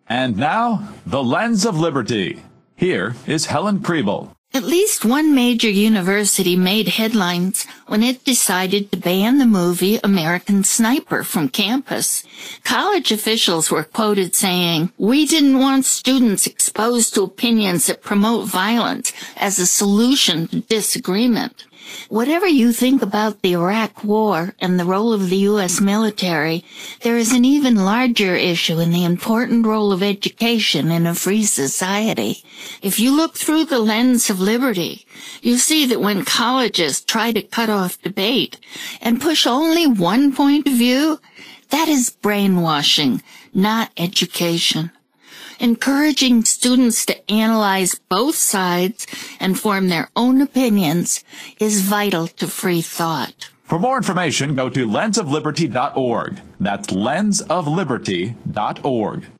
And now, The Lens of Liberty. Here is Helen Kriebel. At least one major university made headlines when it decided to ban the movie American Sniper from campus. College officials were quoted saying, "We didn't want students exposed to opinions that promote violence as a solution to disagreement." Whatever you think about the Iraq War and the role of the U.S. military, there is an even larger issue in the important role of education in a free society. If you look through the lens of liberty, you see that when colleges try to cut off debate and push only one point of view, that is brainwashing, not education. Encouraging students to analyze both sides and form their own opinions is vital to free thought. For more information, go to lensofliberty.org. That's lensofliberty.org.